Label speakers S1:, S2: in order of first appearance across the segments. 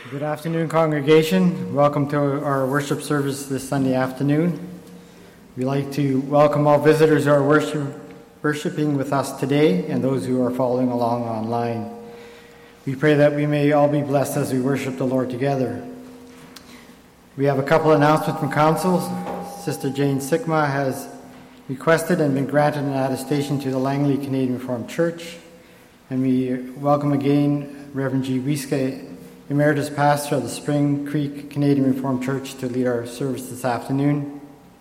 S1: Good afternoon, congregation. Welcome to our worship service this Sunday afternoon. We'd like to welcome all visitors who are worshiping with us today and those who are following along online. We pray that we may all be blessed as we worship the Lord together. We have a couple announcements from council. Sister Jane Sikma has requested and been granted an attestation to the Langley Canadian Reformed Church. And we welcome again Reverend G. Wieske, Emeritus Pastor of the Spring Creek Canadian Reformed Church, to lead our service this afternoon.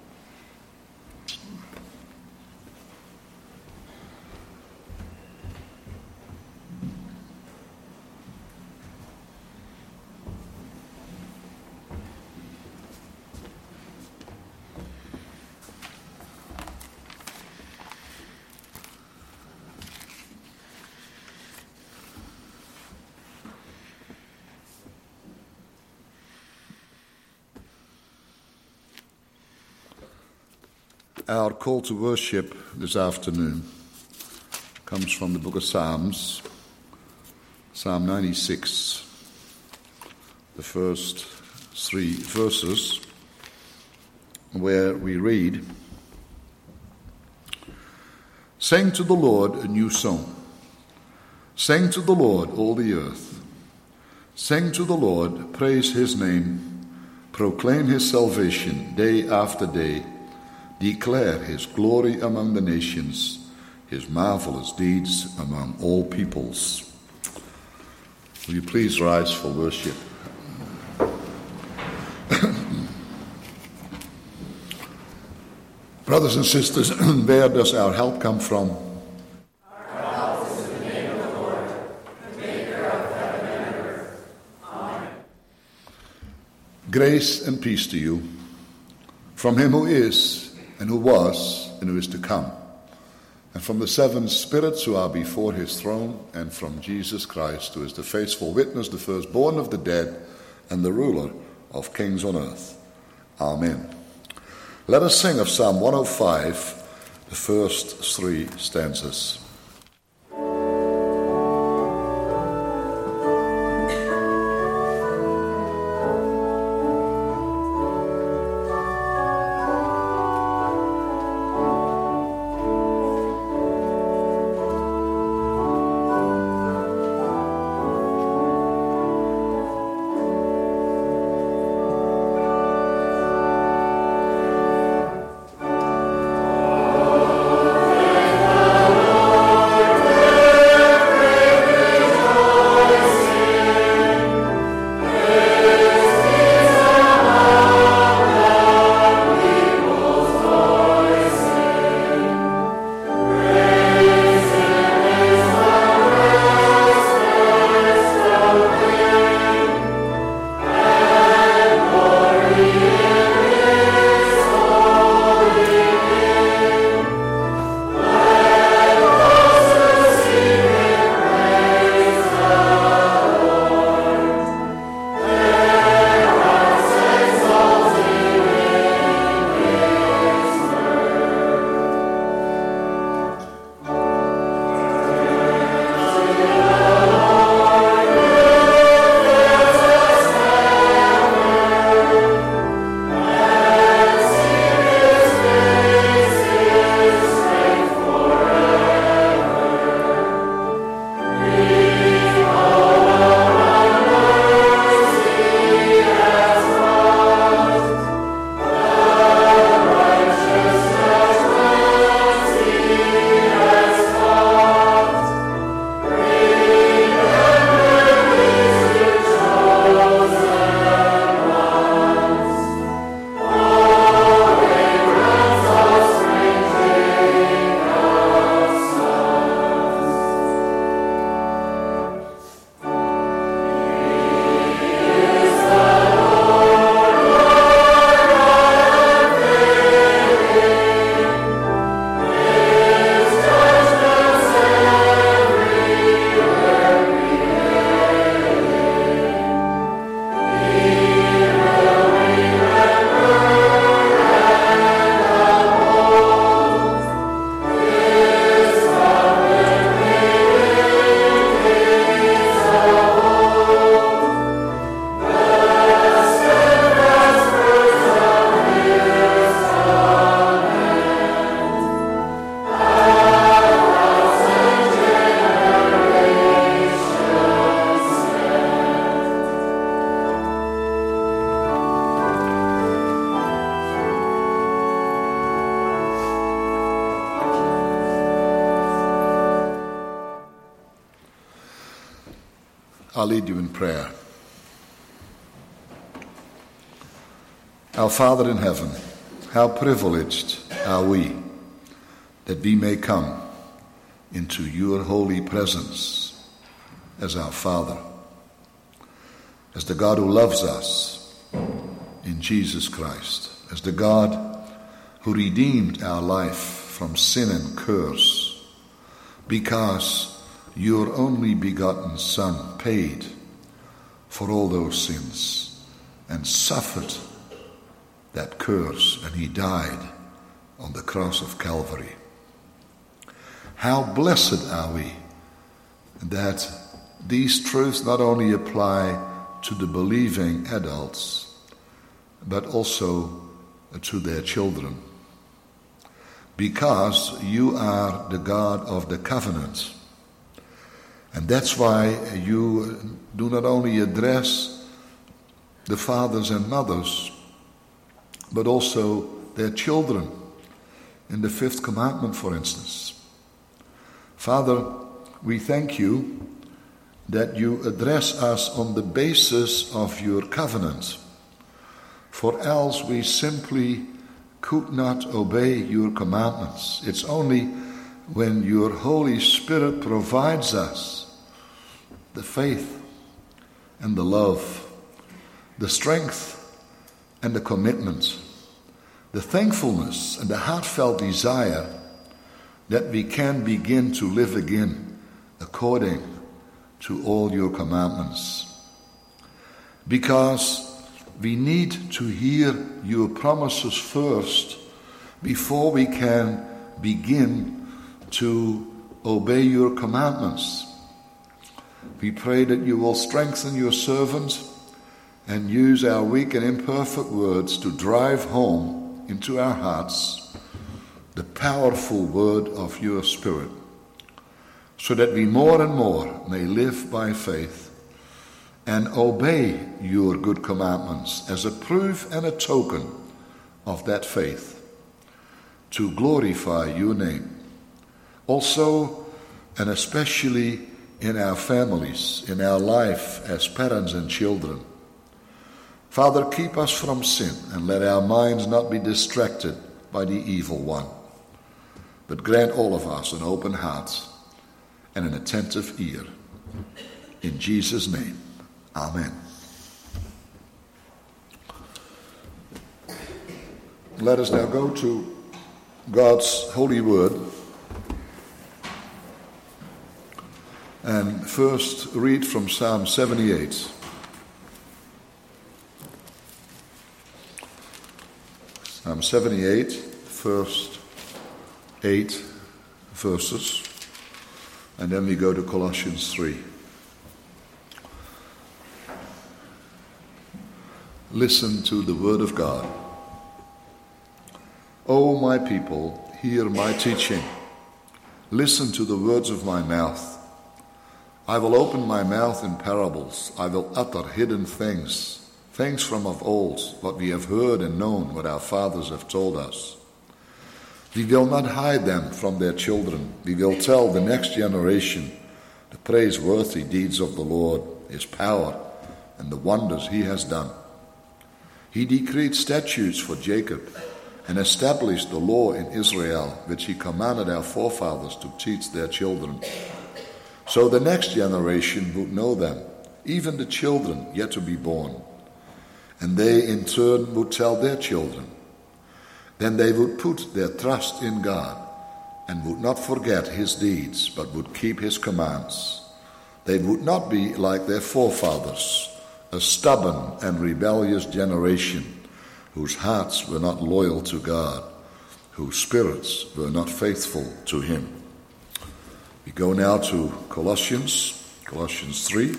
S2: Our call to worship this afternoon comes from the book of Psalms, Psalm 96, the first 3 verses, where we read, "Sing to the Lord a new song. Sing to the Lord, all the earth. Sing to the Lord, praise his name. Proclaim his salvation day after day. Declare his glory among the nations, his marvelous deeds among all peoples." Will you please rise for worship? Brothers and sisters, where does our help come from?
S3: Our help is in the name of the Lord, the maker of heaven and earth. Amen.
S2: Grace and peace to you from him who is, and who was, and who is to come, and from the 7 spirits who are before his throne, and from Jesus Christ, who is the faithful witness, the firstborn of the dead, and the ruler of kings on earth. Amen. Let us sing of Psalm 105, the first 3 stanzas. I'll lead you in prayer. Our Father in heaven, how privileged are we that we may come into your holy presence as our Father, as the God who loves us in Jesus Christ, as the God who redeemed our life from sin and curse, because your only begotten Son paid for all those sins and suffered that curse, and he died on the cross of Calvary. How blessed are we that these truths not only apply to the believing adults, but also to their children. Because you are the God of the covenant. And that's why you do not only address the fathers and mothers, but also their children. In the 5th commandment, for instance. Father, we thank you that you address us on the basis of your covenant. For else we simply could not obey your commandments. It's only when your Holy Spirit provides us the faith and the love, the strength and the commitment, the thankfulness and the heartfelt desire that we can begin to live again according to all your commandments. Because we need to hear your promises first before we can begin to obey your commandments. We pray that you will strengthen your servant and use our weak and imperfect words to drive home into our hearts the powerful word of your Spirit, so that we more and more may live by faith and obey your good commandments as a proof and a token of that faith, to glorify your name. Also, and especially in our families, in our life as parents and children. Father, keep us from sin and let our minds not be distracted by the evil one, but grant all of us an open heart and an attentive ear. In Jesus' name, amen. Let us now go to God's holy word and first read from Psalm 78. Psalm 78, first 8 verses, and then we go to Colossians 3. Listen to the word of God. O my people, hear my teaching. Listen to the words of my mouth. I will open my mouth in parables. I will utter hidden things from of old, what we have heard and known, what our fathers have told us. We will not hide them from their children. We will tell the next generation the praiseworthy deeds of the Lord, his power, and the wonders he has done. He decreed statutes for Jacob and established the law in Israel, which he commanded our forefathers to teach their children. So the next generation would know them, even the children yet to be born. And they in turn would tell their children. Then they would put their trust in God and would not forget his deeds, but would keep his commands. They would not be like their forefathers, a stubborn and rebellious generation, whose hearts were not loyal to God, whose spirits were not faithful to him. We go now to Colossians 3,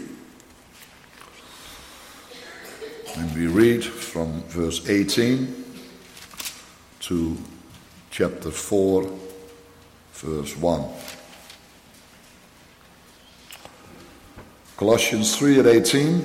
S2: and we read from verse 18 to chapter 4, verse 1. Colossians 3 at 18.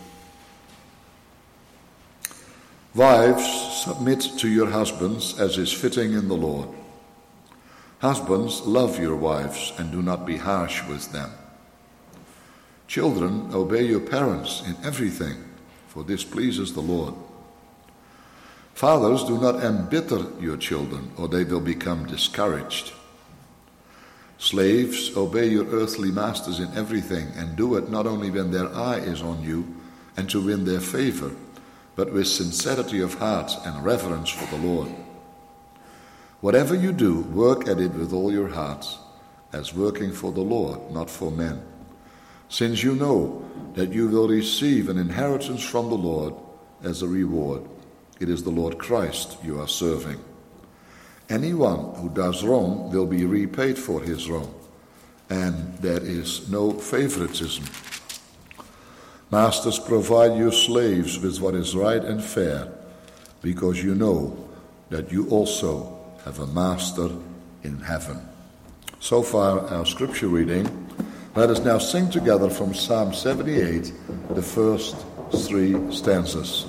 S2: Wives, submit to your husbands as is fitting in the Lord. Husbands, love your wives and do not be harsh with them. Children, obey your parents in everything, for this pleases the Lord. Fathers, do not embitter your children, or they will become discouraged. Slaves, obey your earthly masters in everything, and do it not only when their eye is on you and to win their favor, but with sincerity of heart and reverence for the Lord. Whatever you do, work at it with all your heart, as working for the Lord, not for men, since you know that you will receive an inheritance from the Lord as a reward. It is the Lord Christ you are serving. Anyone who does wrong will be repaid for his wrong, and there is no favoritism. Masters, provide your slaves with what is right and fair, because you know that you also have a master in heaven. So far, our scripture reading. Let us now sing together from Psalm 78, the first 3 stanzas.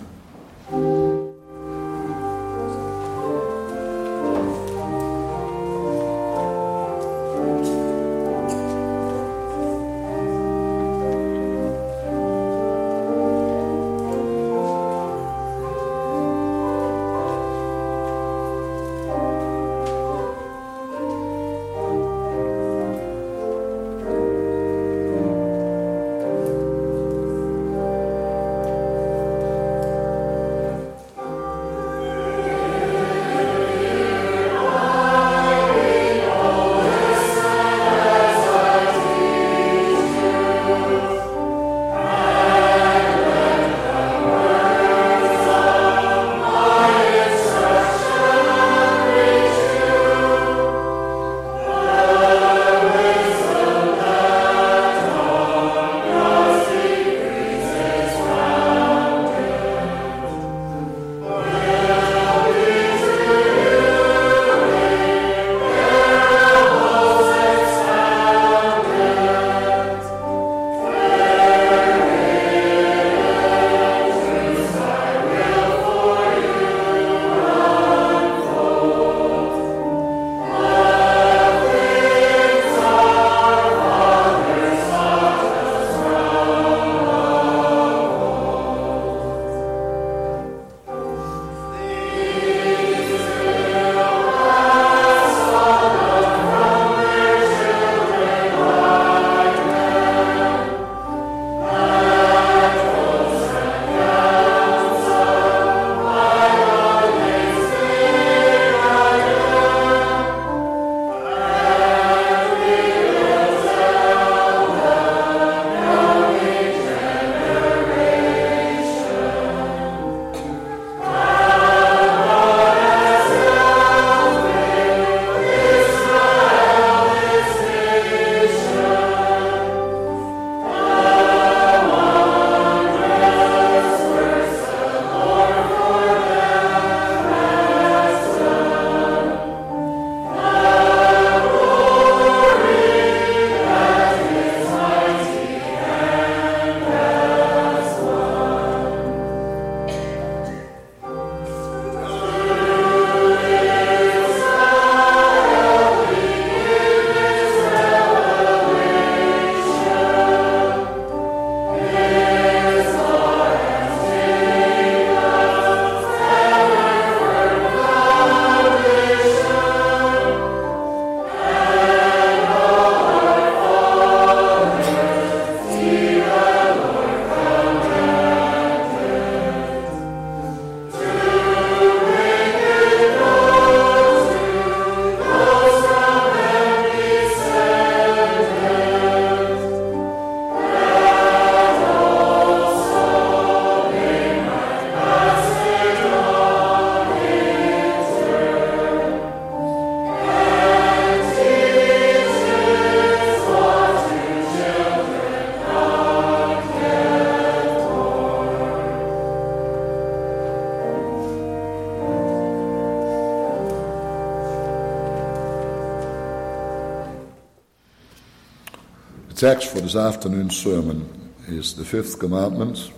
S2: text for this afternoon's sermon is the 5th commandment,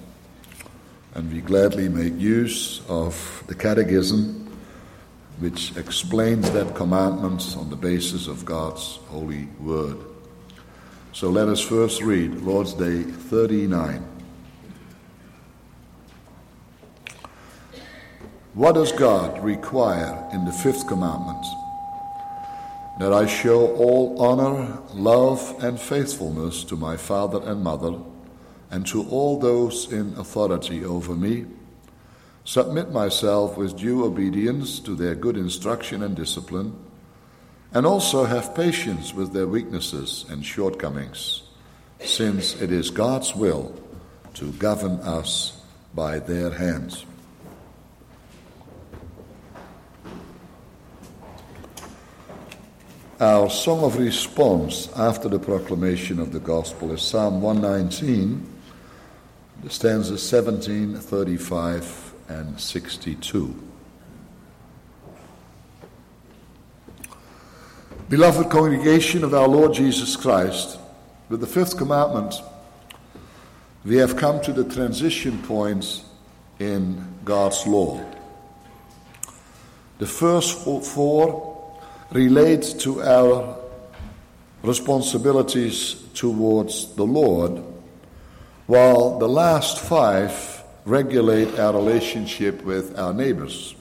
S2: and we gladly make use of the Catechism, which explains that commandment on the basis of God's holy word. So let us first read Lord's Day 39. What does God require in the fifth commandment? That I show all honor, love, and faithfulness to my father and mother, and to all those in authority over me, submit myself with due obedience to their good instruction and discipline, and also have patience with their weaknesses and shortcomings, since it is God's will to govern us by their hands. Our song of response after the proclamation of the gospel is Psalm 119, the stanzas 17, 35, and 62. Beloved congregation of our Lord Jesus Christ, with the fifth commandment, we have come to the transition point in God's law. The first four relate to our responsibilities towards the Lord, while the last five regulate our relationship with our neighbors.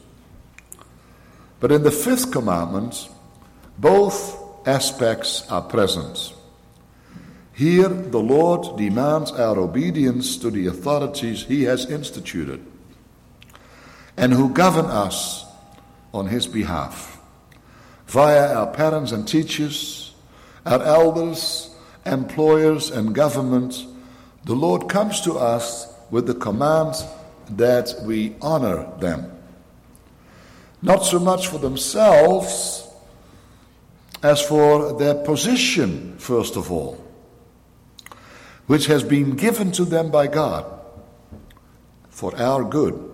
S2: But in the fifth commandment, both aspects are present. Here, the Lord demands our obedience to the authorities He has instituted and who govern us on His behalf. Via our parents and teachers, our elders, employers, and government, the Lord comes to us with the command that we honor them. Not so much for themselves as for their position, first of all, which has been given to them by God for our good.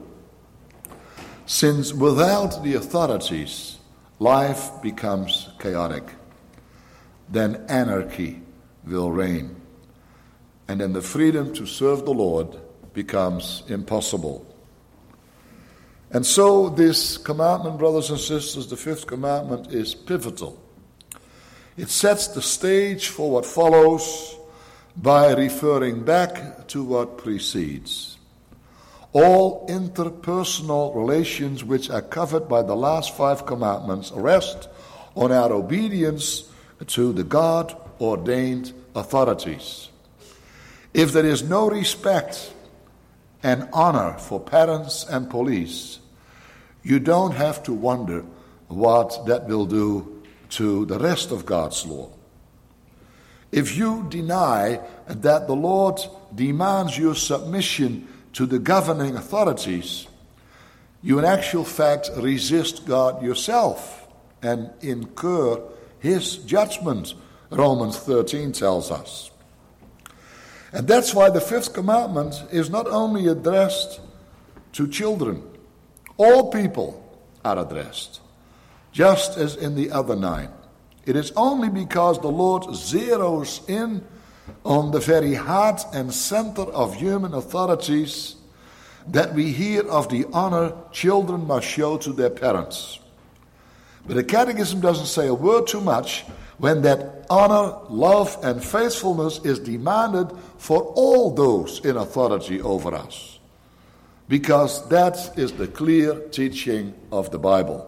S2: Since without the authorities, life becomes chaotic, then anarchy will reign, and then the freedom to serve the Lord becomes impossible. And so this commandment, brothers and sisters, the fifth commandment, is pivotal. It sets the stage for what follows by referring back to what precedes. All interpersonal relations which are covered by the last five commandments rest on our obedience to the God-ordained authorities. If there is no respect and honor for parents and police, you don't have to wonder what that will do to the rest of God's law. If you deny that the Lord demands your submission to the governing authorities, you in actual fact resist God yourself and incur His judgment, Romans 13 tells us. And that's why the fifth commandment is not only addressed to children. All people are addressed, just as in the other 9. It is only because the Lord zeroes in on the very heart and center of human authorities that we hear of the honor children must show to their parents. But the Catechism doesn't say a word too much when that honor, love, and faithfulness is demanded for all those in authority over us, because that is the clear teaching of the Bible.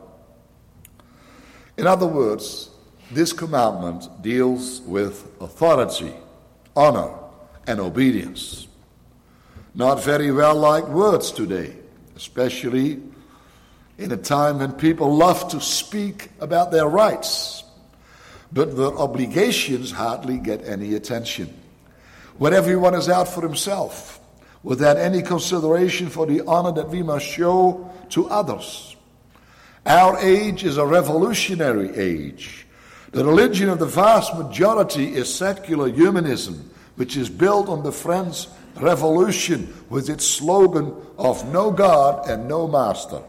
S2: In other words, this commandment deals with authority, honor, and obedience. Not very well liked words today, especially in a time when people love to speak about their rights, but their obligations hardly get any attention. When everyone is out for himself, without any consideration for the honor that we must show to others. Our age is a revolutionary age. The religion of the vast majority is secular humanism, which is built on the French Revolution with its slogan of no God and no master.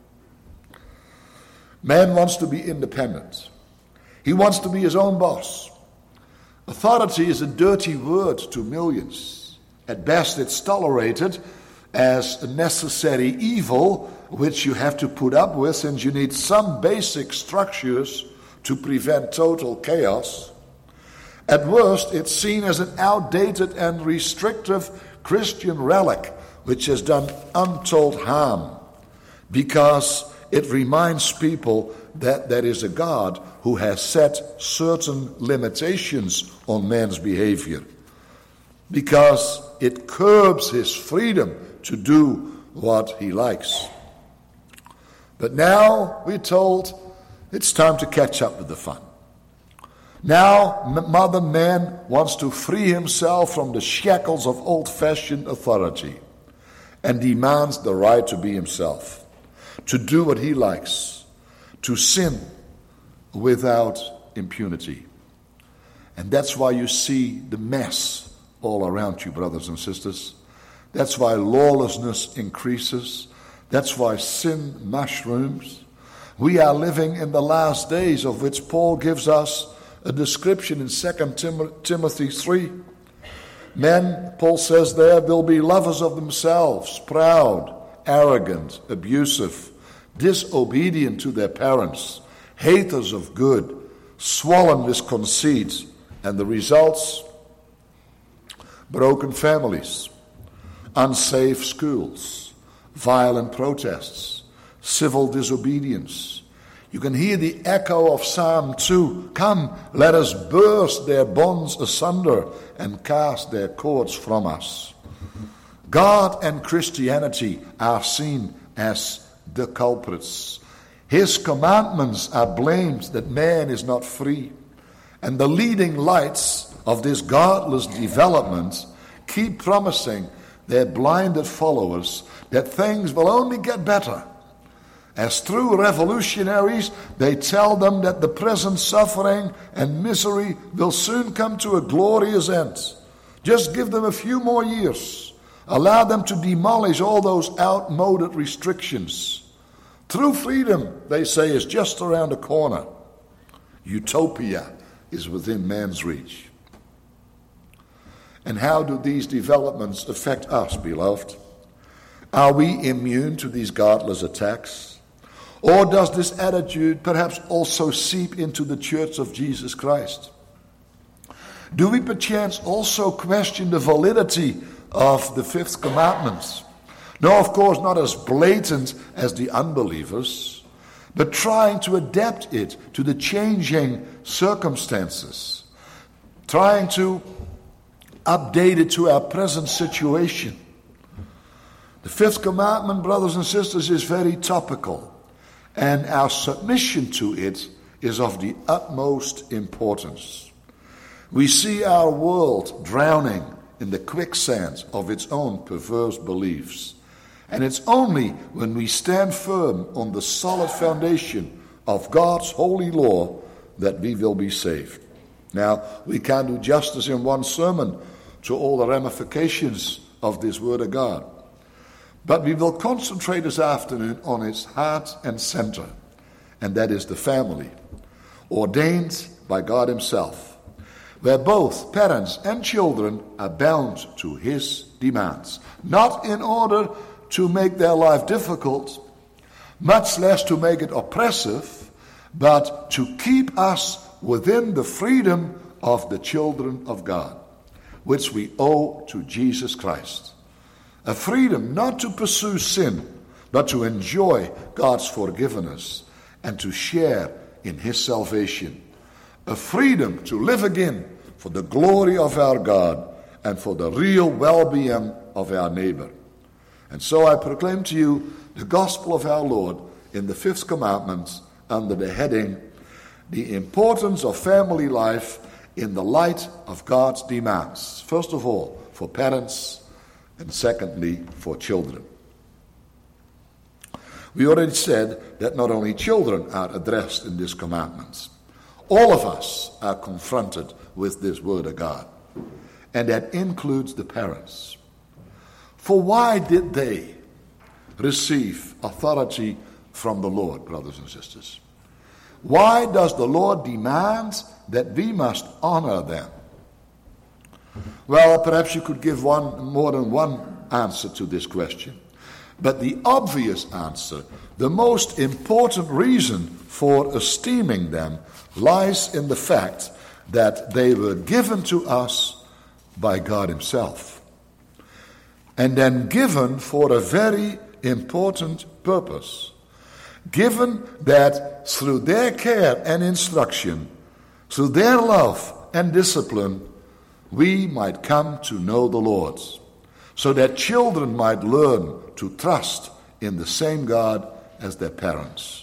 S2: Man wants to be independent. He wants to be his own boss. Authority is a dirty word to millions. At best, it's tolerated as a necessary evil, which you have to put up with, since you need some basic structures to prevent total chaos. At worst, it's seen as an outdated and restrictive Christian relic which has done untold harm, because it reminds people that there is a God who has set certain limitations on man's behavior, because it curbs his freedom to do what he likes. But now we're told it's time to catch up with the fun. Now modern man wants to free himself from the shackles of old-fashioned authority and demands the right to be himself, to do what he likes, to sin without impunity. And that's why you see the mess all around you, brothers and sisters. That's why lawlessness increases. That's why sin mushrooms. We are living in the last days, of which Paul gives us a description in 2 Timothy 3. Men, Paul says there, will be lovers of themselves, proud, arrogant, abusive, disobedient to their parents, haters of good, swollen with conceit, and the results: broken families, unsafe schools, violent protests, civil disobedience. You can hear the echo of Psalm 2. Come, let us burst their bonds asunder and cast their cords from us. God and Christianity are seen as the culprits. His commandments are blamed that man is not free. And the leading lights of this godless development keep promising their blinded followers that things will only get better. As true revolutionaries, they tell them that the present suffering and misery will soon come to a glorious end. Just give them a few more years. Allow them to demolish all those outmoded restrictions. True freedom, they say, is just around the corner. Utopia is within man's reach. And how do these developments affect us, beloved? Are we immune to these godless attacks? Or does this attitude perhaps also seep into the Church of Jesus Christ? Do we perchance also question the validity of the fifth commandment? No, of course, not as blatant as the unbelievers, but trying to adapt it to the changing circumstances, trying to update it to our present situation. The fifth commandment, brothers and sisters, is very topical. And our submission to it is of the utmost importance. We see our world drowning in the quicksand of its own perverse beliefs. And it's only when we stand firm on the solid foundation of God's holy law that we will be saved. Now, we can't do justice in one sermon to all the ramifications of this word of God. But we will concentrate this afternoon on its heart and center, and that is the family, ordained by God himself, where both parents and children are bound to his demands, not in order to make their life difficult, much less to make it oppressive, but to keep us within the freedom of the children of God, which we owe to Jesus Christ. A freedom not to pursue sin, but to enjoy God's forgiveness and to share in his salvation. A freedom to live again for the glory of our God and for the real well-being of our neighbor. And so I proclaim to you the gospel of our Lord in the fifth commandment under the heading, the importance of family life in the light of God's demands. First of all, for parents, and secondly, for children. We already said that not only children are addressed in this commandment. All of us are confronted with this word of God. And that includes the parents. For why did they receive authority from the Lord, brothers and sisters? Why does the Lord demand that we must honor them? Well, perhaps you could give more than one answer to this question. But the obvious answer, the most important reason for esteeming them, lies in the fact that they were given to us by God himself. And then given for a very important purpose. Given that through their care and instruction, through their love and discipline, we might come to know the Lord, so that children might learn to trust in the same God as their parents.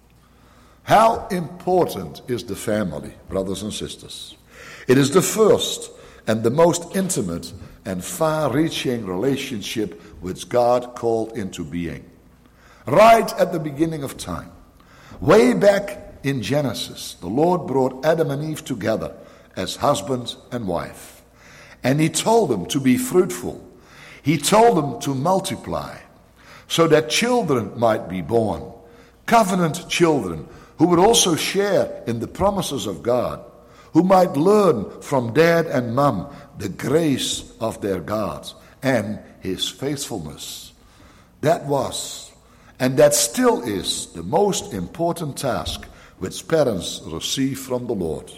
S2: How important is the family, brothers and sisters? It is the first and the most intimate and far-reaching relationship which God called into being. Right at the beginning of time, way back in Genesis, the Lord brought Adam and Eve together as husband and wife. And he told them to be fruitful. He told them to multiply, so that children might be born, covenant children who would also share in the promises of God, who might learn from dad and mom the grace of their God and his faithfulness. That was, and that still is, the most important task which parents receive from the Lord.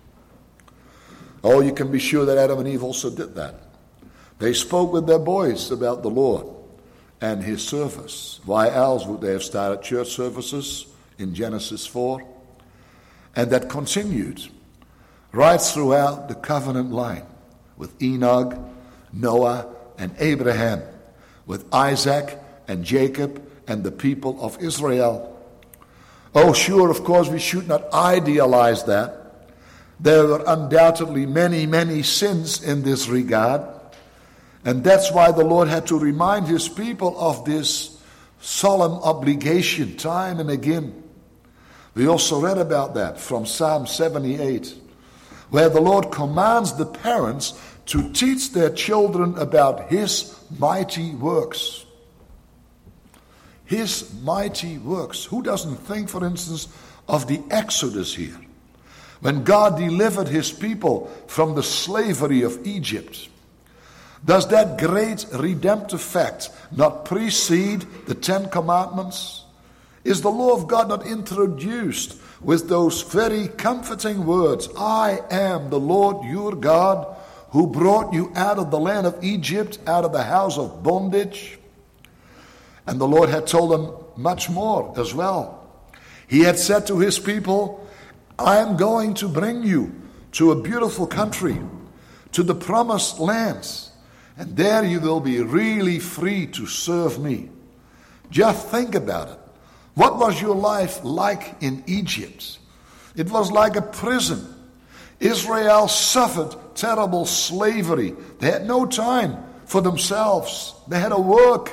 S2: Oh, you can be sure that Adam and Eve also did that. They spoke with their boys about the Lord and his service. Why else would they have started church services in Genesis 4? And that continued right throughout the covenant line with Enoch, Noah, and Abraham, with Isaac and Jacob and the people of Israel. Oh, sure, of course, we should not idealize that. There were undoubtedly many, many sins in this regard. And that's why the Lord had to remind his people of this solemn obligation time and again. We also read about that from Psalm 78, where the Lord commands the parents to teach their children about his mighty works. His mighty works. Who doesn't think, for instance, of the Exodus here? When God delivered his people from the slavery of Egypt. Does that great redemptive fact not precede the Ten Commandments? Is the law of God not introduced with those very comforting words, I am the Lord your God who brought you out of the land of Egypt, out of the house of bondage? And the Lord had told them much more as well. He had said to his people, I am going to bring you to a beautiful country, to the promised lands, and there you will be really free to serve me. Just think about it. What was your life like in Egypt? It was like a prison. Israel suffered terrible slavery. They had no time for themselves. They had to work.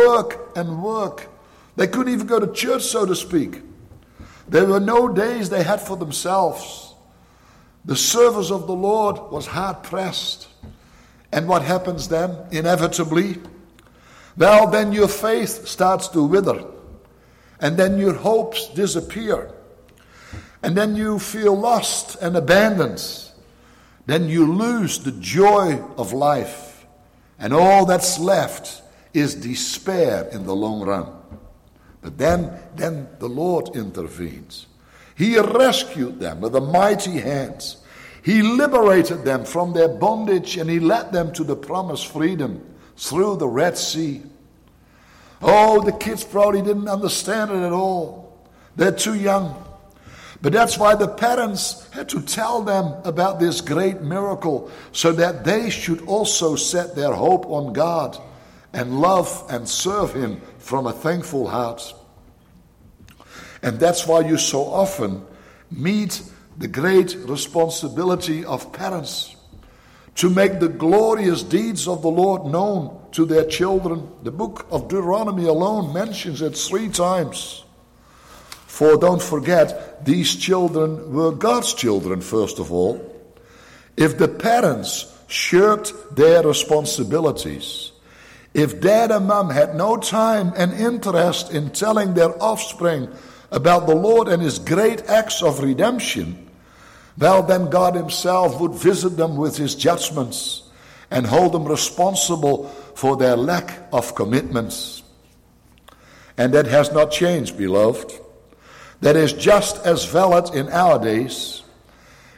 S2: They couldn't even go to church, so to speak. There were no days they had for themselves. The service of the Lord was hard pressed. And what happens then, inevitably? Well, then your faith starts to wither. And then your hopes disappear. And then you feel lost and abandoned. Then you lose the joy of life. And all that's left is despair in the long run. But then the Lord intervenes. He rescued them with a mighty hand. He liberated them from their bondage and he led them to the promised freedom through the Red Sea. Oh, the kids probably didn't understand it at all. They're too young. But that's why the parents had to tell them about this great miracle so that they should also set their hope on God and love and serve him from a thankful heart. And that's why you so often meet the great responsibility of parents to make the glorious deeds of the Lord known to their children. The book of Deuteronomy alone mentions it 3 times. For don't forget, these children were God's children, first of all. If the parents shirked their responsibilities, if dad and mom had no time and interest in telling their offspring about the Lord and his great acts of redemption, well, then God himself would visit them with his judgments and hold them responsible for their lack of commitments. And that has not changed, beloved. That is just as valid in our days.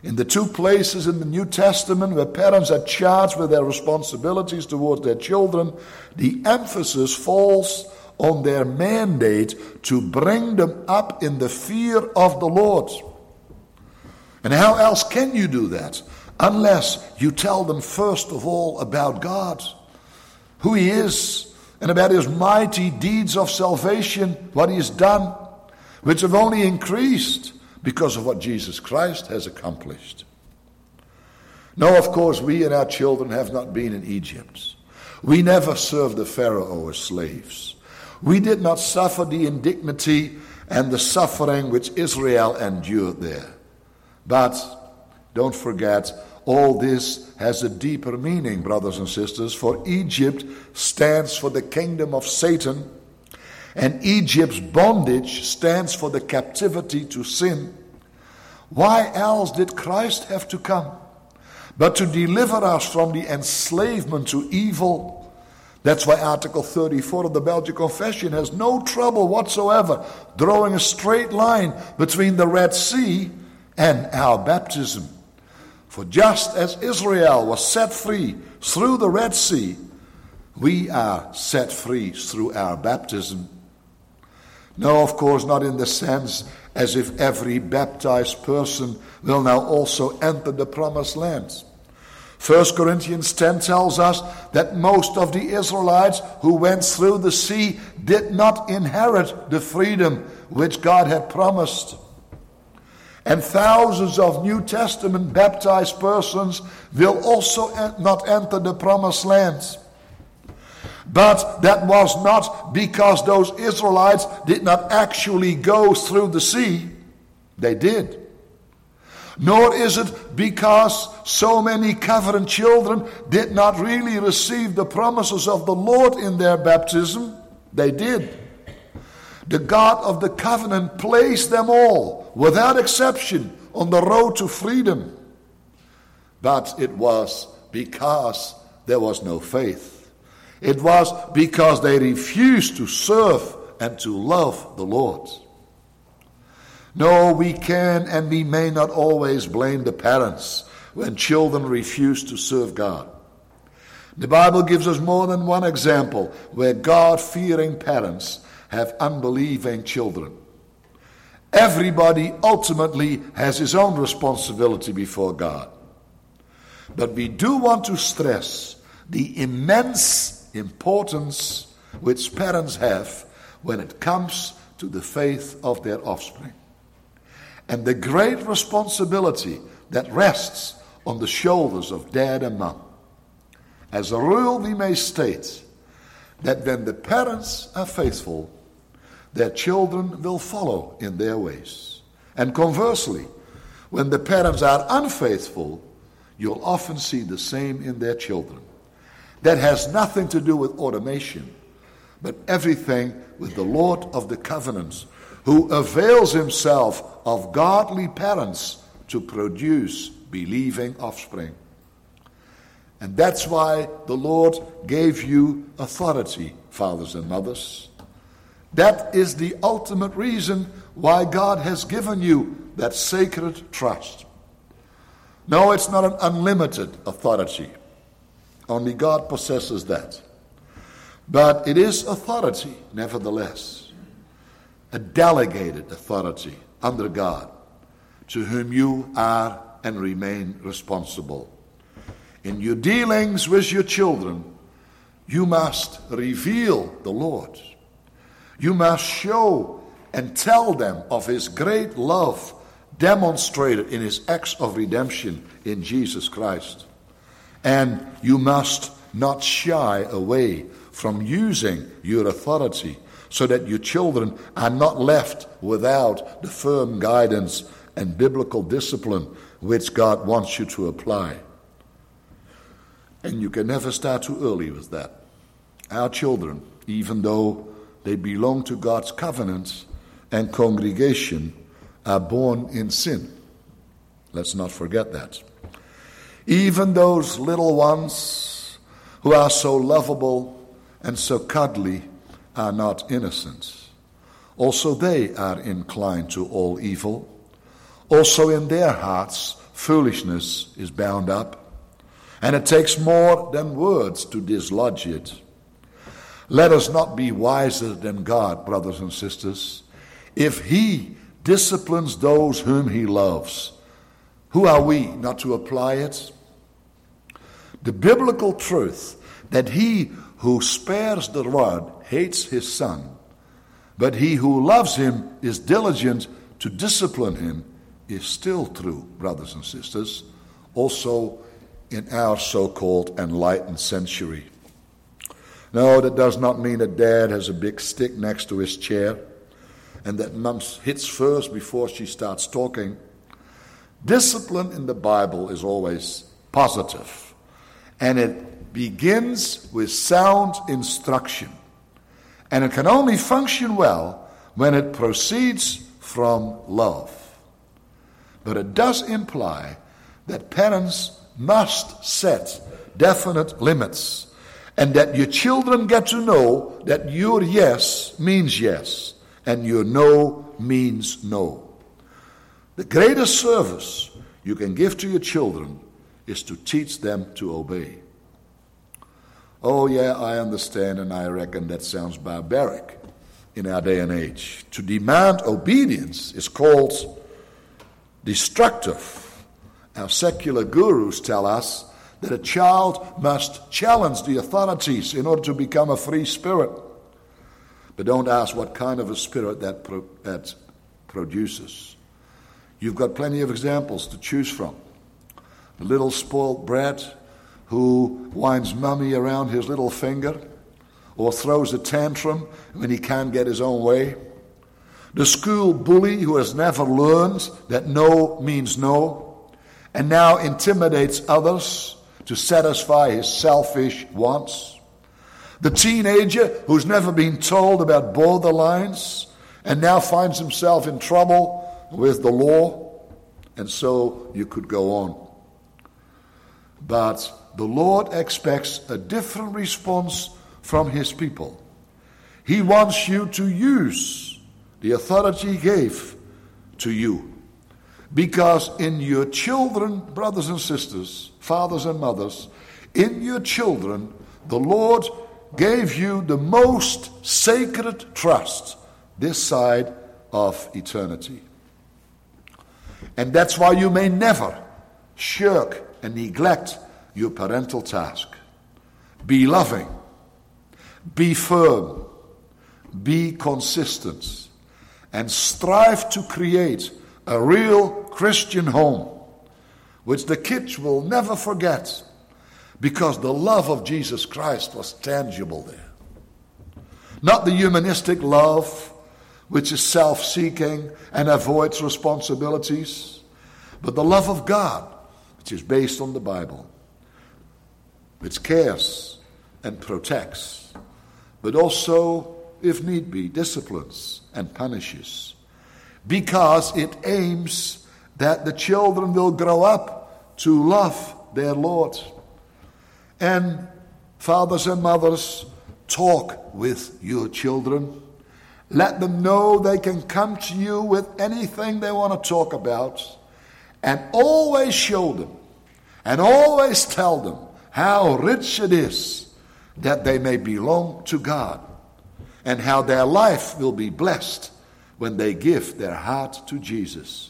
S2: In the two places in the New Testament where parents are charged with their responsibilities towards their children, the emphasis falls on their mandate to bring them up in the fear of the Lord. And how else can you do that? Unless you tell them first of all about God, who He is, and about His mighty deeds of salvation, what He has done, which have only increased because of what Jesus Christ has accomplished. No, of course, we and our children have not been in Egypt. We never served the Pharaoh as slaves. We did not suffer the indignity and the suffering which Israel endured there. But don't forget, all this has a deeper meaning, brothers and sisters, for Egypt stands for the kingdom of Satan, and Egypt's bondage stands for the captivity to sin. Why else did Christ have to come but to deliver us from the enslavement to evil? That's why Article 34 of the Belgian Confession has no trouble whatsoever drawing a straight line between the Red Sea and our baptism. For just as Israel was set free through the Red Sea, we are set free through our baptism. No, of course, not in the sense as if every baptized person will now also enter the promised land. 1 Corinthians 10 tells us that most of the Israelites who went through the sea did not inherit the freedom which God had promised. And thousands of New Testament baptized persons will also not enter the promised land. But that was not because those Israelites did not actually go through the sea. They did. Nor is it because so many covenant children did not really receive the promises of the Lord in their baptism. They did. The God of the covenant placed them all, without exception, on the road to freedom. But it was because there was no faith. It was because they refused to serve and to love the Lord. No, we can and we may not always blame the parents when children refuse to serve God. The Bible gives us more than one example where God-fearing parents have unbelieving children. Everybody ultimately has his own responsibility before God. But we do want to stress the immense importance which parents have when it comes to the faith of their offspring, and the great responsibility that rests on the shoulders of dad and mom. As a rule, we may state that when the parents are faithful, their children will follow in their ways. And conversely, when the parents are unfaithful, you'll often see the same in their children. That has nothing to do with automation, but everything with the Lord of the covenants, who avails himself of godly parents to produce believing offspring. And that's why the Lord gave you authority, fathers and mothers. That is the ultimate reason why God has given you that sacred trust. No, it's not an unlimited authority. Only God possesses that. But it is authority, nevertheless. A delegated authority under God, to whom you are and remain responsible. In your dealings with your children, you must reveal the Lord. You must show and tell them of his great love demonstrated in his acts of redemption in Jesus Christ. And you must not shy away from using your authority so that your children are not left without the firm guidance and biblical discipline which God wants you to apply. And you can never start too early with that. Our children, even though they belong to God's covenant and congregation, are born in sin. Let's not forget that. Even those little ones who are so lovable and so cuddly are not innocent. Also they are inclined to all evil. Also in their hearts foolishness is bound up, and it takes more than words to dislodge it. Let us not be wiser than God, brothers and sisters. If he disciplines those whom he loves, who are we not to apply it? The biblical truth that he who spares the rod hates his son, but he who loves him is diligent to discipline him is still true, brothers and sisters, also in our so-called enlightened century. No, that does not mean that dad has a big stick next to his chair and that mom hits first before she starts talking. Discipline in the Bible is always positive, and it begins with sound instruction. And it can only function well when it proceeds from love. But it does imply that parents must set definite limits, and that your children get to know that your yes means yes, and your no means no. The greatest service you can give to your children is to teach them to obey. Oh yeah, I understand, and I reckon that sounds barbaric in our day and age. To demand obedience is called destructive. Our secular gurus tell us that a child must challenge the authorities in order to become a free spirit. But don't ask what kind of a spirit that produces. You've got plenty of examples to choose from. The little spoiled brat who winds mummy around his little finger or throws a tantrum when he can't get his own way. The school bully who has never learned that no means no and now intimidates others to satisfy his selfish wants. The teenager who's never been told about borderlines and now finds himself in trouble with the law. And so you could go on. But the Lord expects a different response from his people. He wants you to use the authority he gave to you. Because in your children, brothers and sisters, fathers and mothers, in your children, the Lord gave you the most sacred trust this side of eternity. And that's why you may never shirk and neglect your parental task. Be loving, be firm, be consistent, and strive to create a real Christian home, which the kids will never forget, because the love of Jesus Christ was tangible there. Not the humanistic love, which is self-seeking and avoids responsibilities, but the love of God, which is based on the Bible, which cares and protects, but also, if need be, disciplines and punishes, because it aims that the children will grow up to love their Lord. And fathers and mothers, talk with your children. Let them know they can come to you with anything they want to talk about, and always show them and always tell them how rich it is that they may belong to God, and how their life will be blessed when they give their heart to Jesus.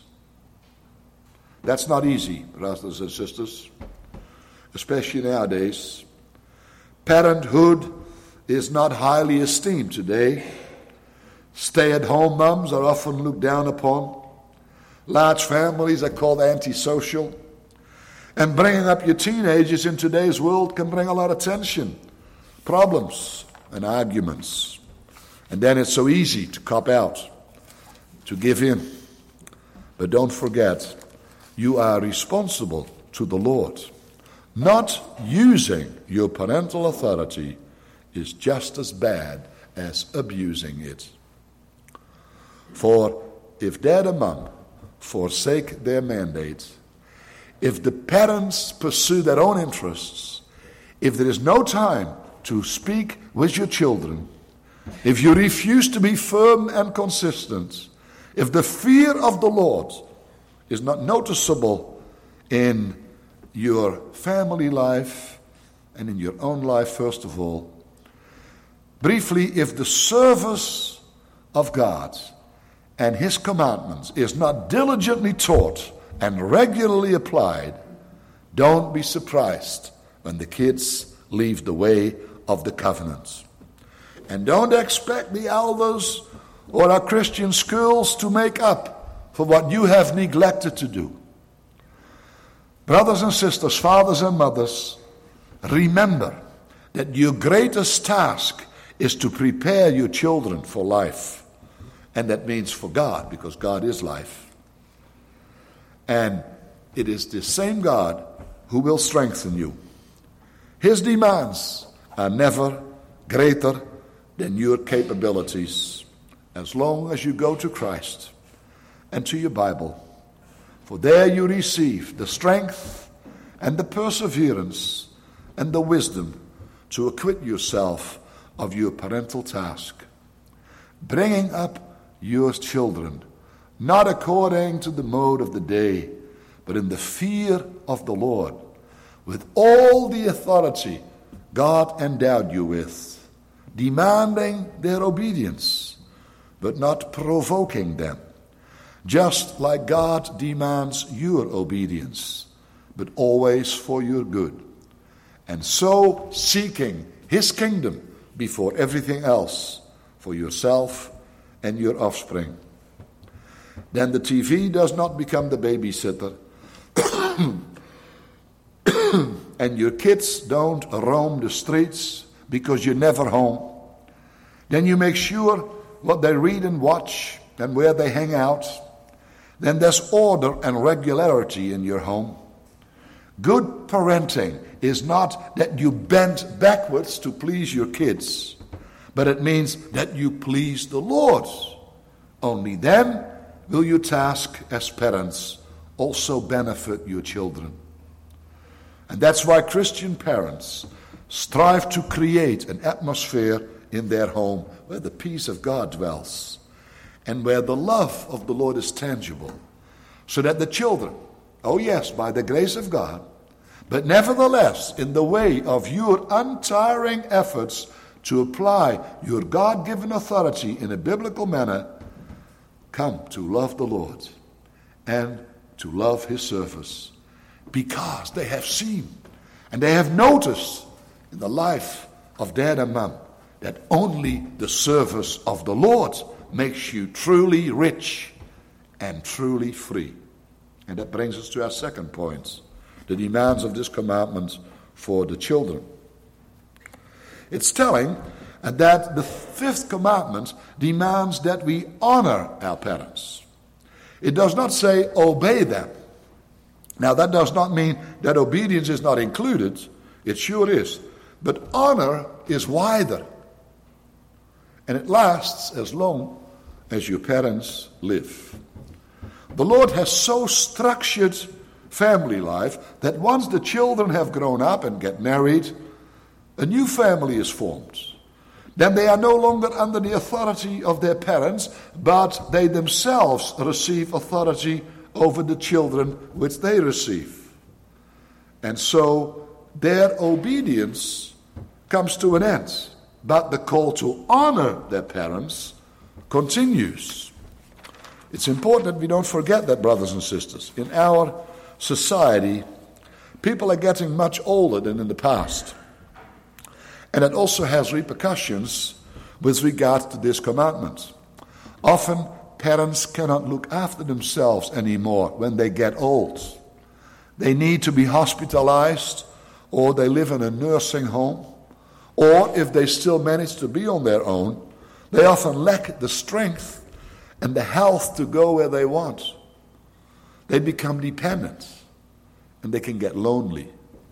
S2: That's not easy, brothers and sisters, especially nowadays. Parenthood is not highly esteemed today. Stay-at-home moms are often looked down upon. Large families are called antisocial. And bringing up your teenagers in today's world can bring a lot of tension, problems, and arguments. And then it's so easy to cop out, to give in. But don't forget, you are responsible to the Lord. Not using your parental authority is just as bad as abusing it. For if dad and mom forsake their mandate, if the parents pursue their own interests, if there is no time to speak with your children, if you refuse to be firm and consistent, if the fear of the Lord is not noticeable in your family life and in your own life, first of all. Briefly, if the service of God and His commandments is not diligently taught and regularly applied, don't be surprised when the kids leave the way of the covenant. And don't expect the elders or our Christian schools to make up for what you have neglected to do. Brothers and sisters, fathers and mothers, remember that your greatest task is to prepare your children for life. And that means for God, because God is life. And it is the same God who will strengthen you. His demands are never greater than your capabilities, as long as you go to Christ and to your Bible. For there you receive the strength and the perseverance and the wisdom to acquit yourself of your parental task, bringing up your children, not according to the mode of the day, but in the fear of the Lord, with all the authority God endowed you with, demanding their obedience, but not provoking them, just like God demands your obedience, but always for your good, and so seeking His kingdom before everything else for yourself and your offspring. Then the TV does not become the babysitter, and your kids don't roam the streets because you're never home. Then you make sure what they read and watch and where they hang out. Then there's order and regularity in your home. Good parenting is not that you bend backwards to please your kids, but it means that you please the Lord. Only then will your task as parents also benefit your children. And that's why Christian parents strive to create an atmosphere in their home where the peace of God dwells and where the love of the Lord is tangible, so that the children, oh yes, by the grace of God, but nevertheless in the way of your untiring efforts to apply your God-given authority in a biblical manner, come to love the Lord and to love His service, because they have seen and they have noticed in the life of Dad and Mom that only the service of the Lord makes you truly rich and truly free. And that brings us to our second point, the demands of this commandment for the children. It's telling that the fifth commandment demands that we honor our parents. It does not say obey them. Now that does not mean that obedience is not included. It sure is. But honor is wider. And it lasts as long as your parents live. The Lord has so structured family life that once the children have grown up and get married, a new family is formed. Then they are no longer under the authority of their parents, but they themselves receive authority over the children which they receive. And so their obedience comes to an end. But the call to honor their parents continues. It's important that we don't forget that, brothers and sisters. In our society, people are getting much older than in the past. And it also has repercussions with regard to this commandment. Often, parents cannot look after themselves anymore when they get old. They need to be hospitalized, or they live in a nursing home, or if they still manage to be on their own, they often lack the strength and the health to go where they want. They become dependent, and they can get lonely.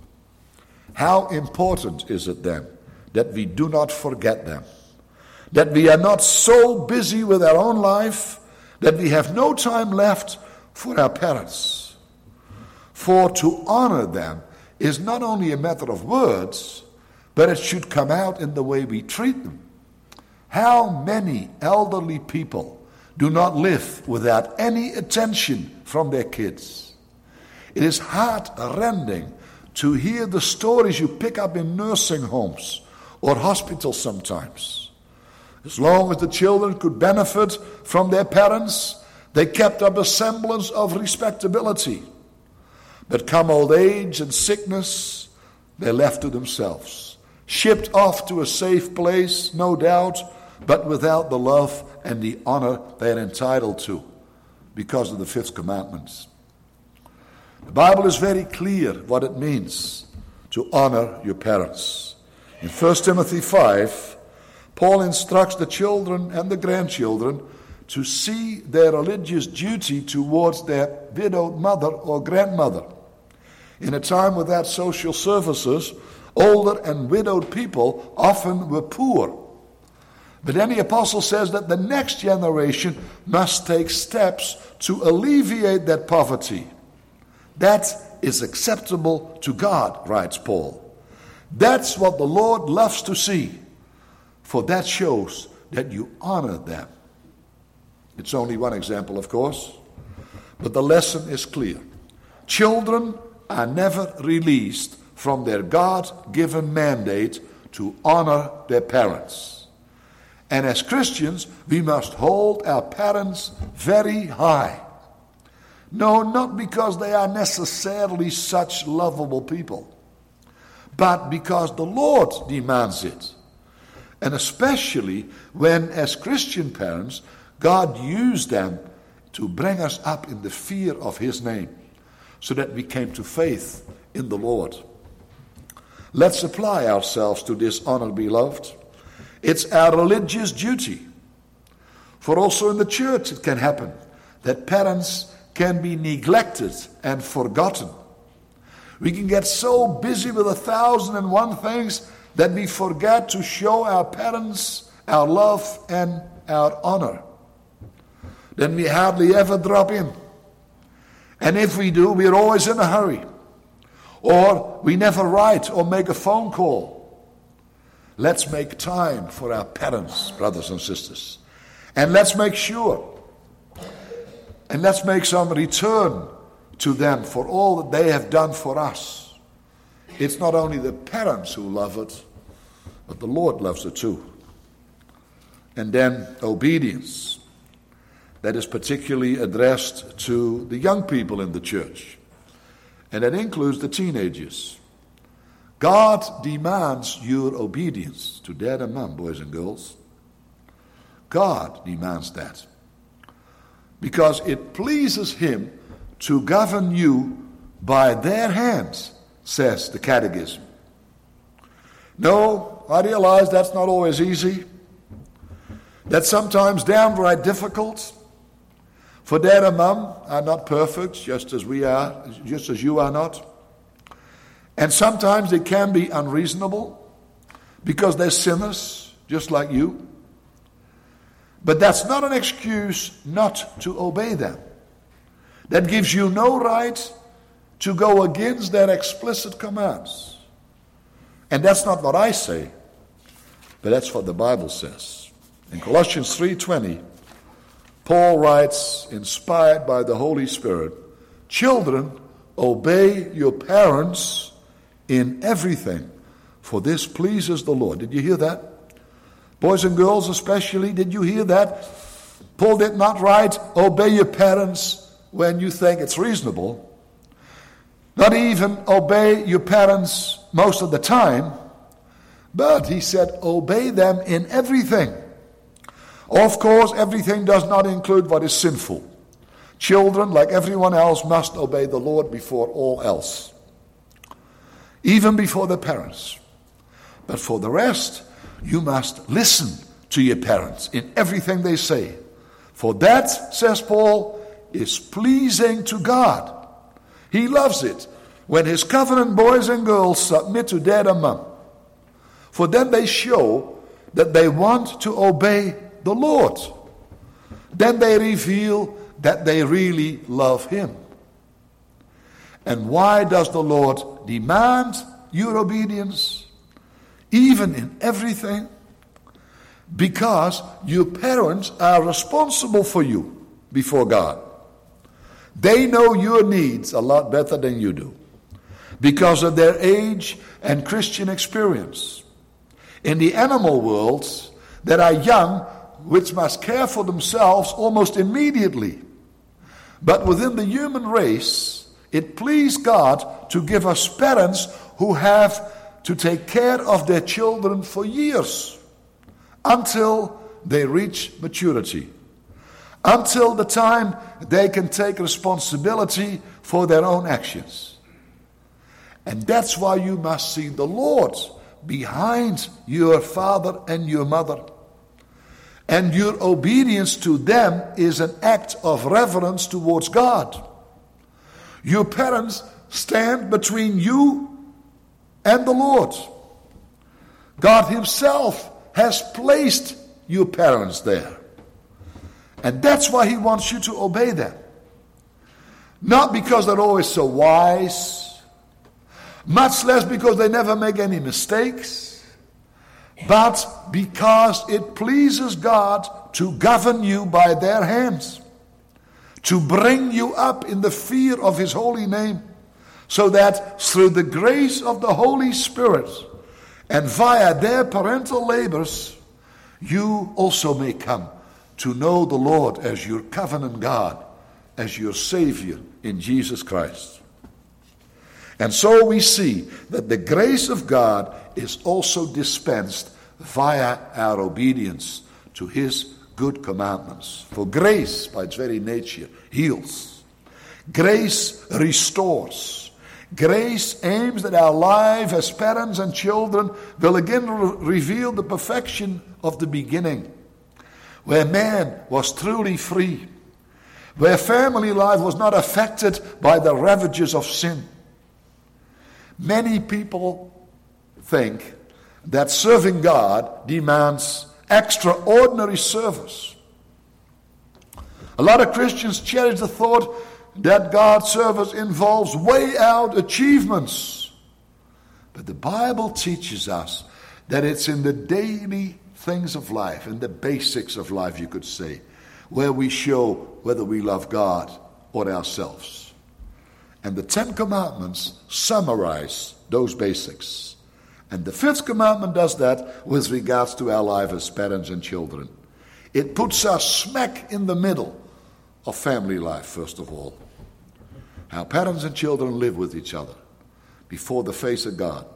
S2: How important is it then that we do not forget them? That we are not so busy with our own life that we have no time left for our parents. For to honor them is not only a matter of words, but it should come out in the way we treat them. How many elderly people do not live without any attention from their kids? It is heart-rending to hear the stories you pick up in nursing homes or hospitals sometimes. As long as the children could benefit from their parents, they kept up a semblance of respectability. But come old age and sickness, they're left to themselves. Shipped off to a safe place, no doubt, but without the love and the honor they're entitled to because of the fifth commandment. The Bible is very clear what it means to honor your parents. In 1 Timothy 5, Paul instructs the children and the grandchildren to see their religious duty towards their widowed mother or grandmother. In a time without social services, older and widowed people often were poor. But then the apostle says that the next generation must take steps to alleviate that poverty. That is acceptable to God, writes Paul. That's what the Lord loves to see, for that shows that you honor them. It's only one example, of course, but the lesson is clear. Children are never released from their God-given mandate to honor their parents. And as Christians, we must hold our parents very high. No, not because they are necessarily such lovable people, but because the Lord demands it. And especially when, as Christian parents, God used them to bring us up in the fear of His name, so that we came to faith in the Lord. Let's apply ourselves to this honor, beloved. It's our religious duty. For also in the church it can happen that parents can be neglected and forgotten. We can get so busy with 1,001 things that we forget to show our parents our love and our honor. Then we hardly ever drop in. And if we do, we're always in a hurry. Or we never write or make a phone call. Let's make time for our parents, brothers and sisters. And let's make sure. And let's make some return to them for all that they have done for us. It's not only the parents who love it, but the Lord loves it too. And then obedience. That is particularly addressed to the young people in the church. And that includes the teenagers. God demands your obedience to dad and mom, boys and girls. God demands that. Because it pleases Him to govern you by their hands, says the Catechism. No, I realize that's not always easy. That's sometimes downright difficult. For dad and mom are not perfect, just as you are not. And sometimes they can be unreasonable because they're sinners, just like you. But that's not an excuse not to obey them. That gives you no right to go against their explicit commands. And that's not what I say, but that's what the Bible says. In Colossians 3:20, Paul writes, inspired by the Holy Spirit, "Children, obey your parents in everything, for this pleases the Lord." Did you hear that? Boys and girls especially, did you hear that? Paul did not write, obey your parents when you think it's reasonable. Not even obey your parents most of the time. But he said, obey them in everything. Of course, everything does not include what is sinful. Children, like everyone else, must obey the Lord before all else. Even before the parents. But for the rest, you must listen to your parents in everything they say. For that, says Paul, is pleasing to God. He loves it when His covenant boys and girls submit to dad and mom. For then they show that they want to obey the Lord. Then they reveal that they really love Him. And why does the Lord demand your obedience? Even in everything? Because your parents are responsible for you before God. They know your needs a lot better than you do because of their age and Christian experience. In the animal worlds, there are young which must care for themselves almost immediately. But within the human race, it pleased God to give us parents who have to take care of their children for years until they reach maturity, until the time they can take responsibility for their own actions. And that's why you must see the Lord behind your father and your mother. And your obedience to them is an act of reverence towards God. Your parents stand between you and the Lord. God himself has placed your parents there. And that's why he wants you to obey them. Not because they're always so wise, much less because they never make any mistakes, but because it pleases God to govern you by their hands, to bring you up in the fear of his holy name, so that through the grace of the Holy Spirit and via their parental labors, you also may come to know the Lord as your covenant God, as your Savior in Jesus Christ. And so we see that the grace of God is also dispensed via our obedience to his good commandments. For grace, by its very nature, heals. Grace restores. Grace aims that our life as parents and children will again reveal the perfection of the beginning, where man was truly free, where family life was not affected by the ravages of sin. Many people think that serving God demands extraordinary service. A lot of Christians cherish the thought that God's service involves way out achievements. But the Bible teaches us that it's in the daily things of life, in the basics of life, you could say, where we show whether we love God or ourselves. And the Ten Commandments summarize those basics. And the fifth commandment does that with regards to our life as parents and children. It puts us smack in the middle of family life, first of all. How parents and children live with each other before the face of God.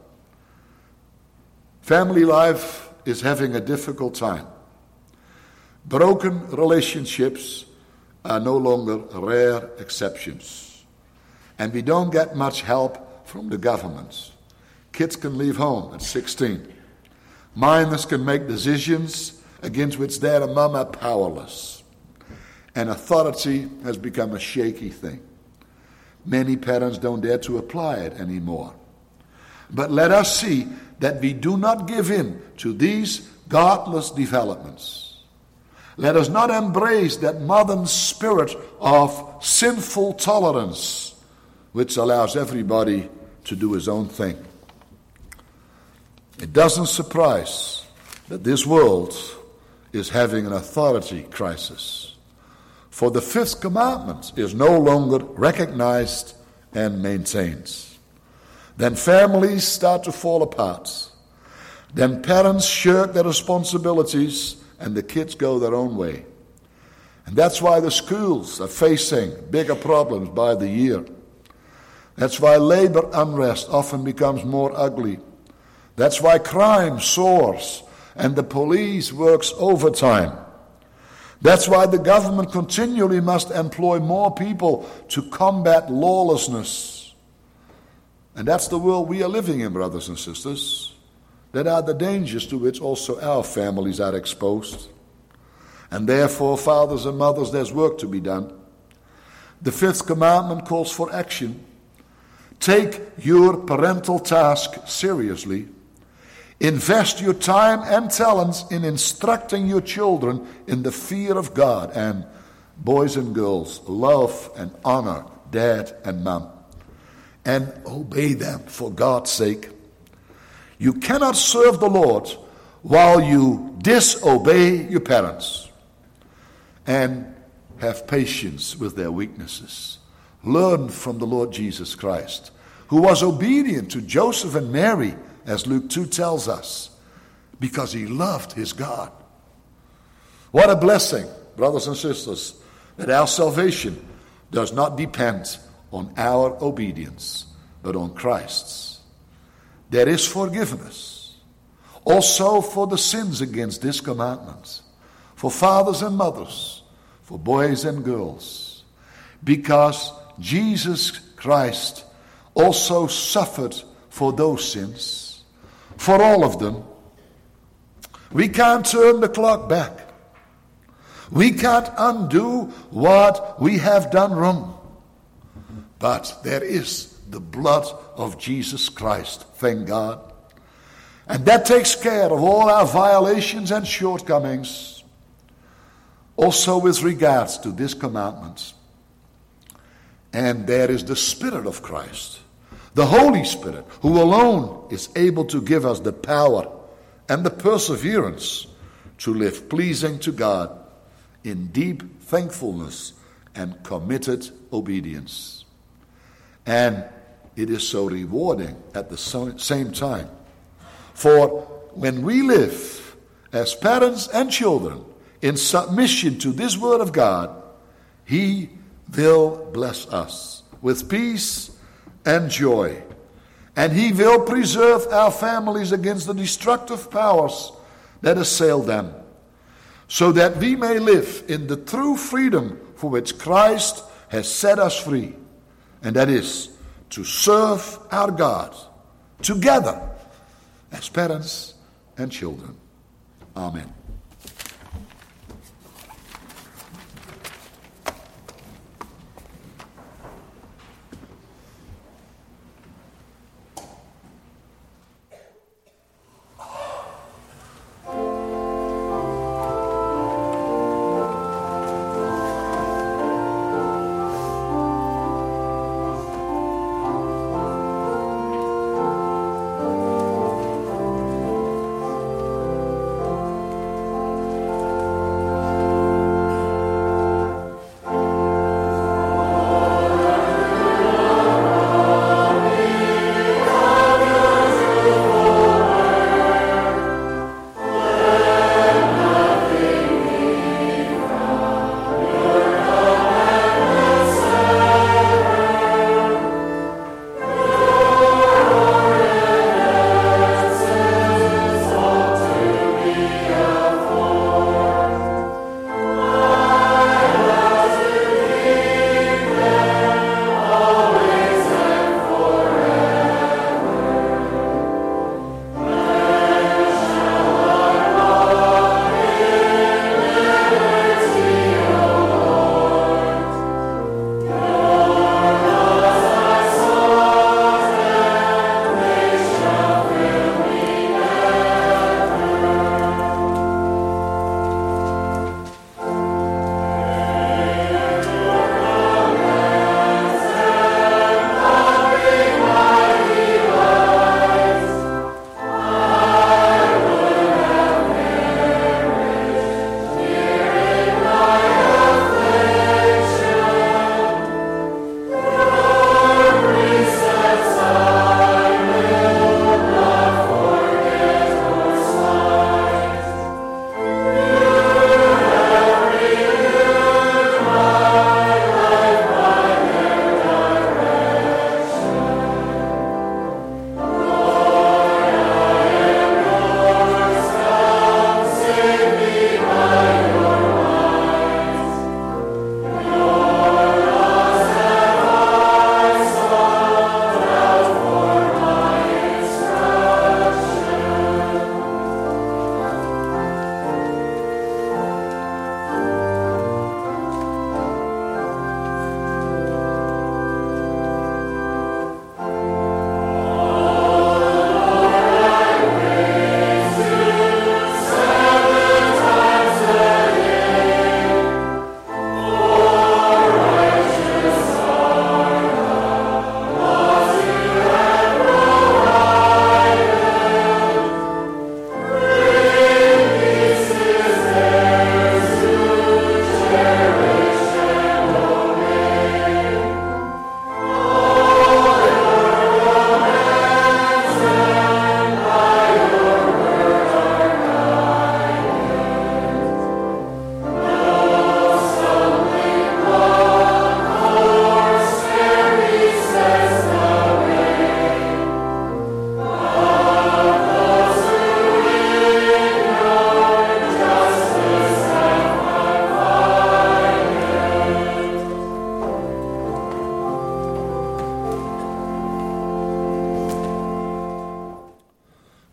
S2: Family life is having a difficult time. Broken relationships are no longer rare exceptions. And we don't get much help from the government. Kids can leave home at 16. Minors can make decisions against which dad and mom are powerless. And authority has become a shaky thing. Many parents don't dare to apply it anymore. But let us see that we do not give in to these godless developments. Let us not embrace that modern spirit of sinful tolerance, which allows everybody to do his own thing. It doesn't surprise that this world is having an authority crisis. For the fifth commandment is no longer recognized and maintained. Then families start to fall apart. Then parents shirk their responsibilities and the kids go their own way. And that's why the schools are facing bigger problems by the year. That's why labor unrest often becomes more ugly. That's why crime soars and the police works overtime. That's why the government continually must employ more people to combat lawlessness. And that's the world we are living in, brothers and sisters. That are the dangers to which also our families are exposed. And therefore, fathers and mothers, there's work to be done. The fifth commandment calls for action. Take your parental task seriously. Invest your time and talents in instructing your children in the fear of God. And boys and girls, love and honor dad and mom. And obey them for God's sake. You cannot serve the Lord while you disobey your parents and have patience with their weaknesses. learned from the Lord Jesus Christ, who was obedient to Joseph and Mary, as Luke 2 tells us, because he loved his God. What a blessing, brothers and sisters, that our salvation does not depend on our obedience, but on Christ's. There is forgiveness, also for the sins against this commandment, for fathers and mothers, for boys and girls, because Jesus Christ also suffered for those sins, for all of them. We can't turn the clock back. We can't undo what we have done wrong. But there is the blood of Jesus Christ, thank God. And that takes care of all our violations and shortcomings. Also with regards to this commandment. And there is the Spirit of Christ, the Holy Spirit, who alone is able to give us the power and the perseverance to live pleasing to God in deep thankfulness and committed obedience. And it is so rewarding at the same time. For when we live as parents and children in submission to this word of God, He will bless us with peace and joy. And He will preserve our families against the destructive powers that assail them, so that we may live in the true freedom for which Christ has set us free, and that is to serve our God together as parents and children. Amen.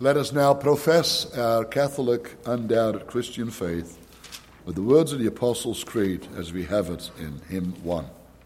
S2: Let us now profess our Catholic, undoubted Christian faith with the words of the Apostles' Creed as we have it in Hymn 1.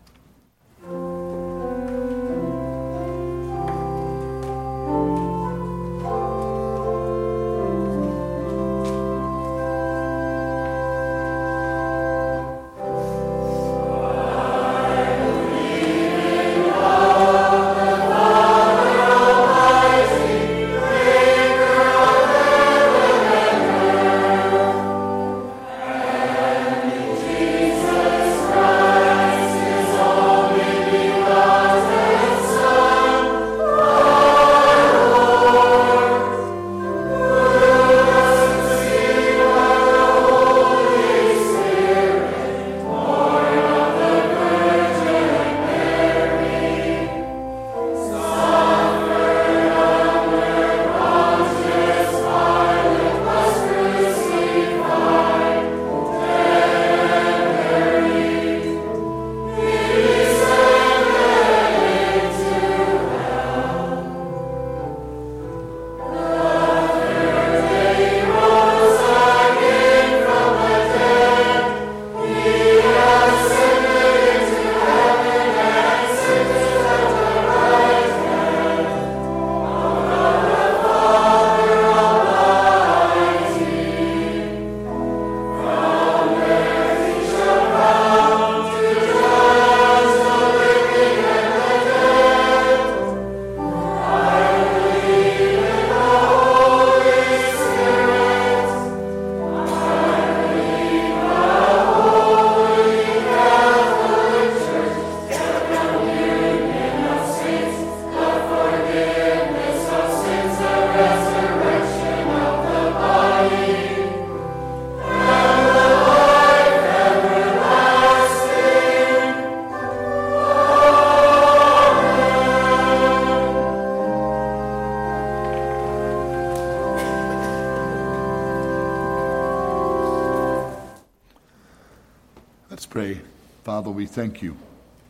S2: Let's pray. Father, we thank you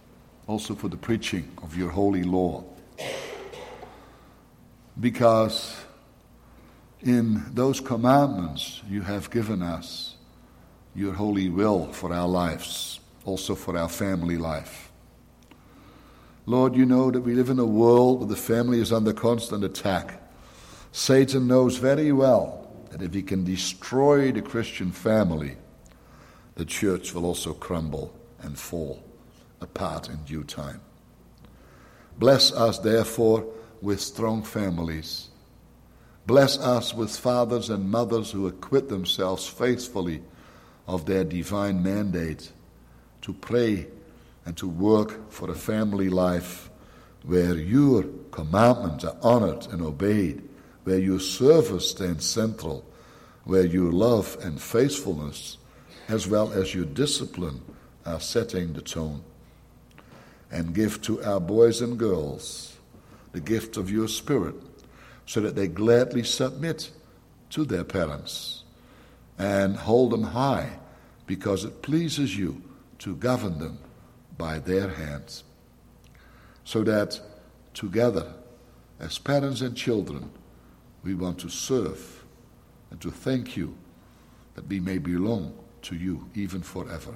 S2: also for the preaching of your holy law, because in those commandments you have given us your holy will for our lives, also for our family life. Lord, you know that we live in a world where the family is under constant attack. Satan knows very well that if he can destroy the Christian family, the church will also crumble and fall apart in due time. Bless us, therefore, with strong families. Bless us with fathers and mothers who acquit themselves faithfully of their divine mandate to pray and to work for a family life where your commandments are honored and obeyed, where your service stands central, where your love and faithfulness as well as your discipline are setting the tone. And give to our boys and girls the gift of your Spirit, so that they gladly submit to their parents and hold them high, because it pleases you to govern them by their hands. So that together, as parents and children, we want to serve and to thank you that we may belong to you even forever.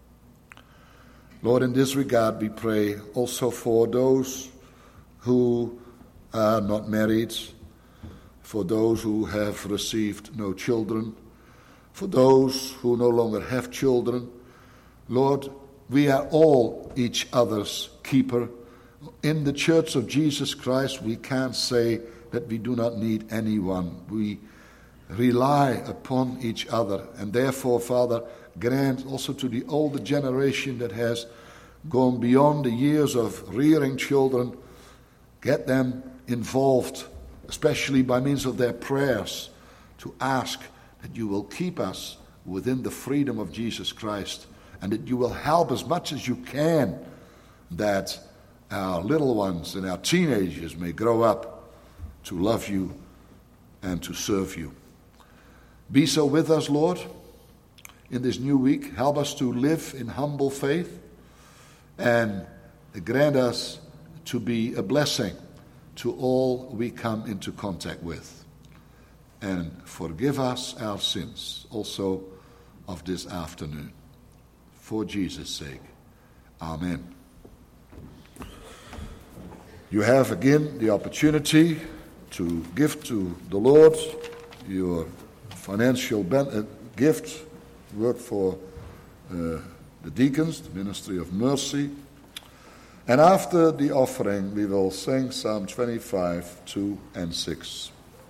S2: Lord, in this regard we pray also for those who are not married, for those who have received no children, for those who no longer have children. Lord, we are all each other's keeper. In the Church of Jesus Christ, we can't say that we do not need anyone. We rely upon each other, and therefore, Father, grant also to the older generation that has gone beyond the years of rearing children, get them involved, especially by means of their prayers, to ask that you will keep us within the freedom of Jesus Christ, and that you will help as much as you can that our little ones and our teenagers may grow up to love you and to serve you. Be so with us, Lord, in this new week. Help us to live in humble faith, and grant us to be a blessing to all we come into contact with. and forgive us our sins also of this afternoon. For Jesus' sake. Amen. You have again the opportunity to give to the Lord your financial gift, work for the deacons, the ministry of mercy. And after the offering, we will sing Psalm 25, 2 and 6.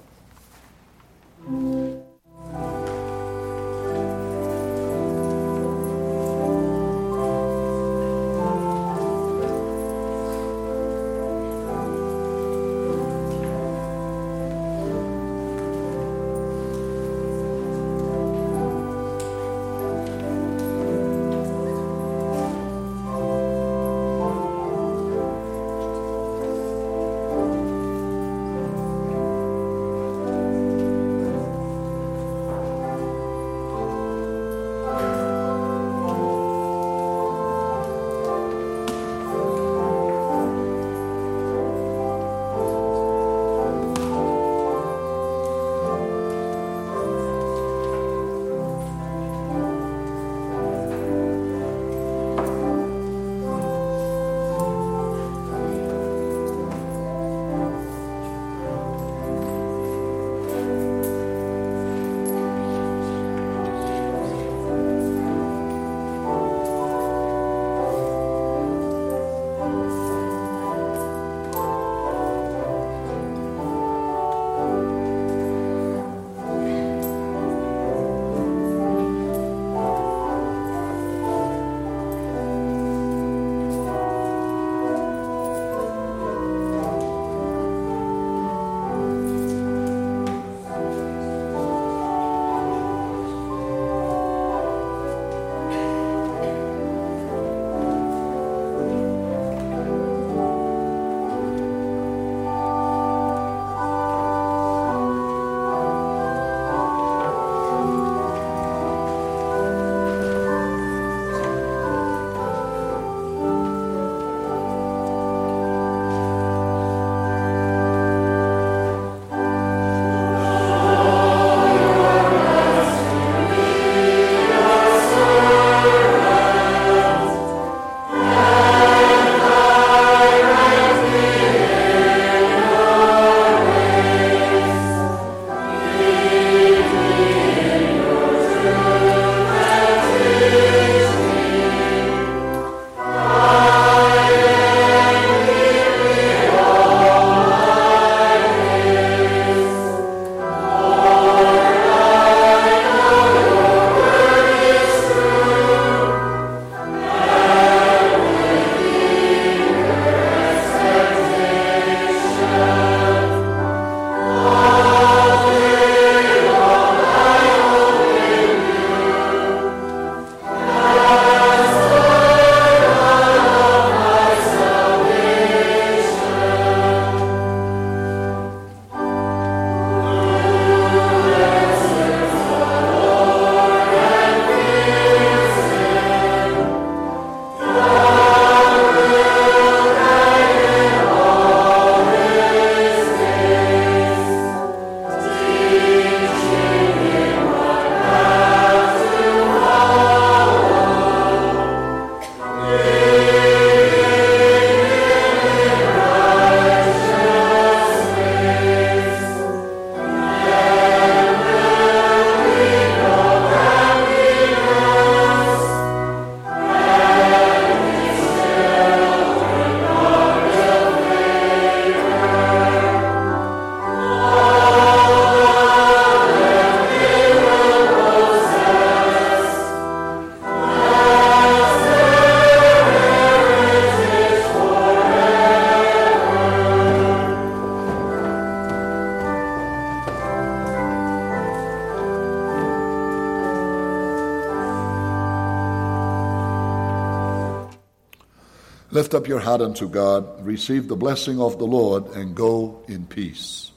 S2: Lift up your heart unto God, receive the blessing of the Lord, and go in peace.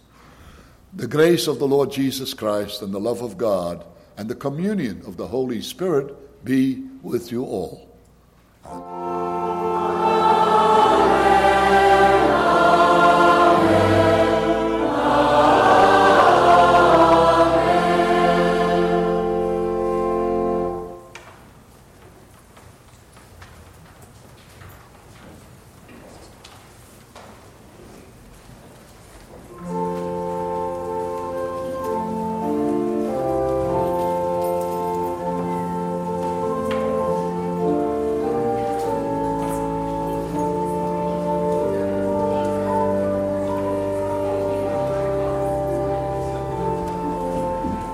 S2: The grace of the Lord Jesus Christ and the love of God and the communion of the Holy Spirit be with you all.